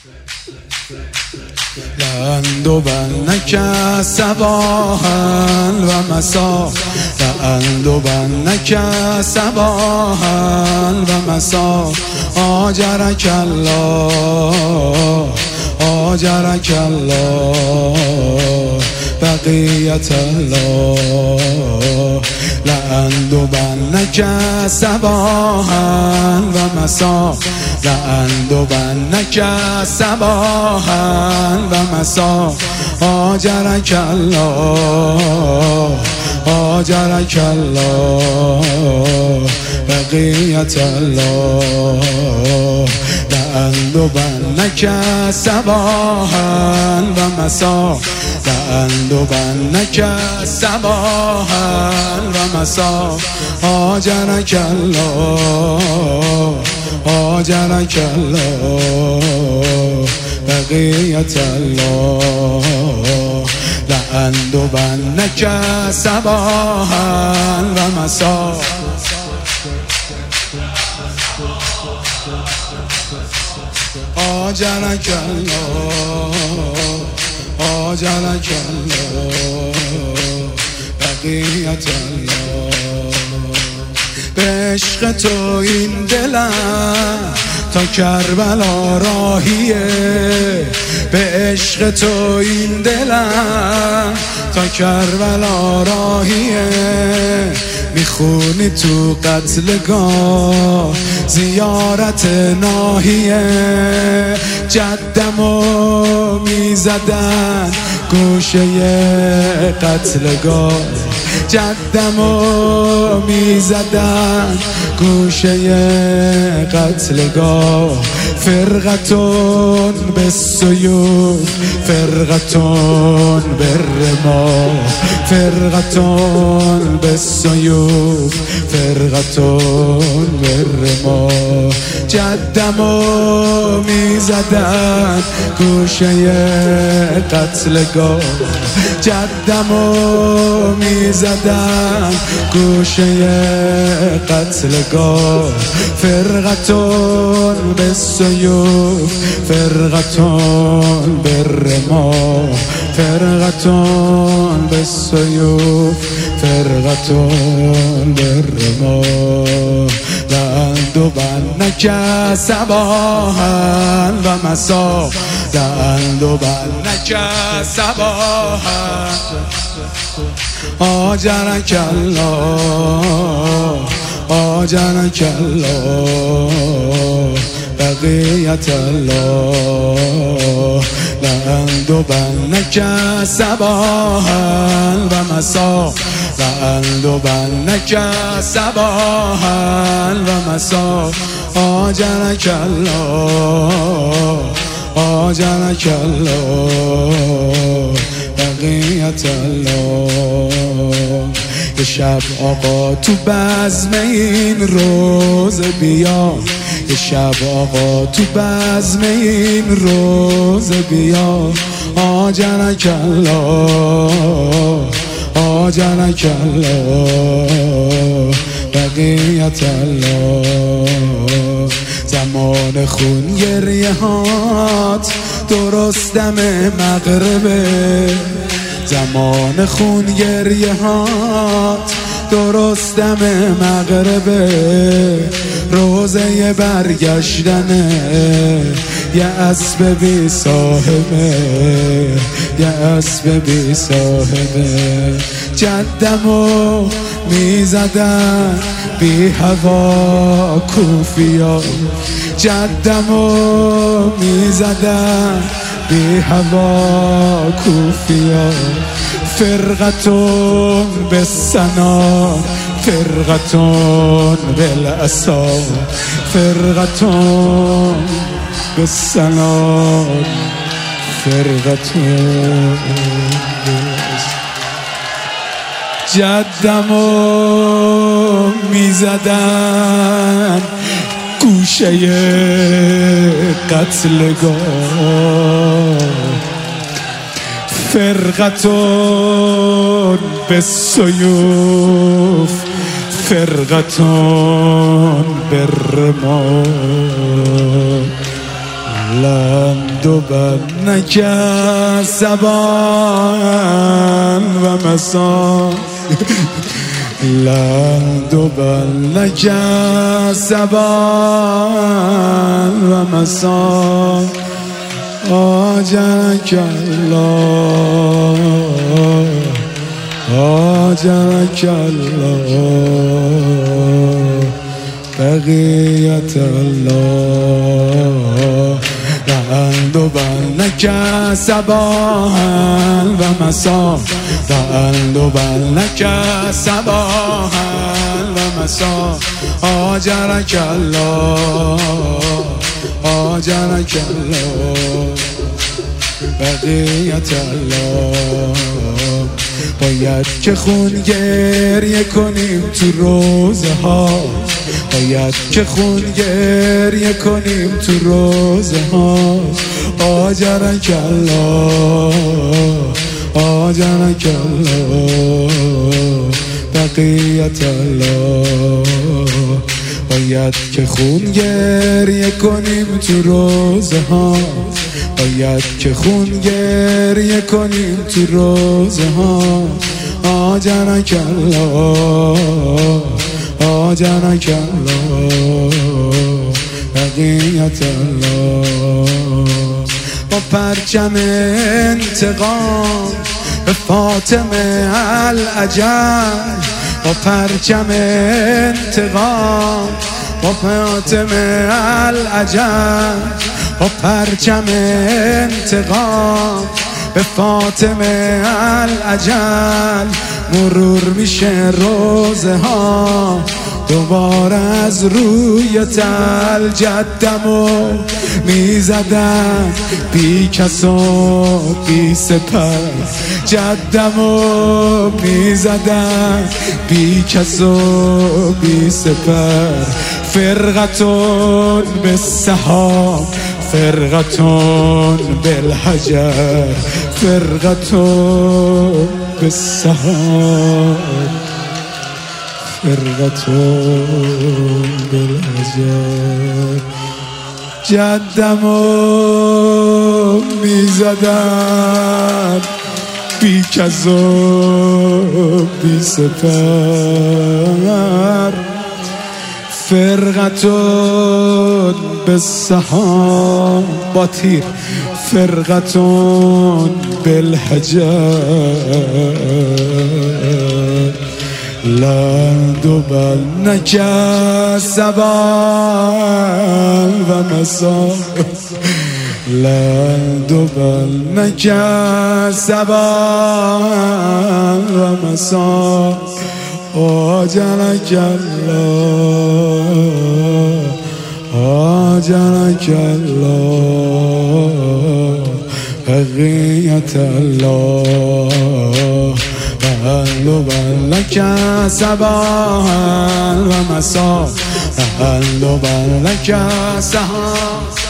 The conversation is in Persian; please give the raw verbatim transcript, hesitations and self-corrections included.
لعند و بنک صباحا و مسا، لعند و بنک صباحا و مسا، آجرک الله آجرک الله بقیت الله. لعند و بنک صباحا و مسا، لعند و بنک صباحا و مسا، آجرک الله آجرک الله بقیت الله. لعند و بنک صباحا و مسا، لعند و بنک صباحا و مسا، آجرک الله آجرک الله بقیت الله. لعند و بنک صباحا و مسا، آجرک الله آجرک الله بقیت الله. به عشق تو این دلم تا کربلا راهیه، به عشق تو این دلم تا کربلا راهیه. میخونی تو قتلگاه زیارت ناهیه، جدمو میزدن گوشه قتلگاه، جدمو میزدن گوشه قتلگاه. فرقتون به سیوف فرقتون به رماه، فرقتون به سیوف فرقتون به رماه. جدمو میزدن گوشه قتلگاه، جدمو میزدن گوشه قتلگاه. فرقتون به سیوف فرقتون به رماه، فرقتون به سیوف فرقتون به رماه. لعند و بنک صباحا و مسا، لعند و بنک صباحا، آجرک الله آجرک الله بقیت الله. لعند و بنک صباحا و مسا، لعند و بنک صباحا و مسا، آجرک الله آجرک الله بقیت الله. یه شب آقا تو بزم این روز بیا، یه شب آقا تو بزم این روز بیا، آجرک الله آجرک الله بقیت الله. زمان خون گریه هات درست دم مغربه، زمان خون گریه هات درست دم مغربه. روزه برگشتنه یه اسب بی صاحبه، یه اسب بی صاحبه. جدمو میزدن بی هوا کوفیا، جدمو میزدن بی هوا کوفیا. فرقتون به سنا فرقتون بالعصا، فرقتون به سنا فرقتون. جدمو میزدن گوشه قتلگاه، فرقتون به سیوف فرقتون به رماه. لند و برنک صباحا و مساء لند و برنک صباحا و مساء آجرک الله آجرک الله بقیت الله لند و برنک صباحا و مساء لند و برنک صباحا و مساء آجرک الله آجرک الله بقیت الله باید که خون گریه کنیم تو روزه ها باید که خون گریه کنیم تو روزه ها آجرک الله آجرک الله بقیت الله باید که خون گریه کنیم تو روزه ها باید که خون گریه کنیم تو روزه ها آجرک الله آجرک الله بقیت الله با پرچم انتقام به فاطمه الاجل با پرچم انتقام با فاطمه الاجل با پرچم انتقام به فاطمه الاجل مرور میشه روزه ها دوباره از روی تل جدمو میزدن بی کس و بی سپر جدمو میزدن بی کس و بی سپر فرقتون به سهام فرقتون بالحجر فرقتون بالسهام فرقتون بالحجر جدمو میزدن بی کس و بی سپر فرقتون بالسهام با تیر فرقتون بالحجر لند و برنک صباحا و مساء لند و برنک صباحا و مساء آجرک الله آجرک الله بقیت الله لند و برنک صباحا و مساء لند و برنک صباحا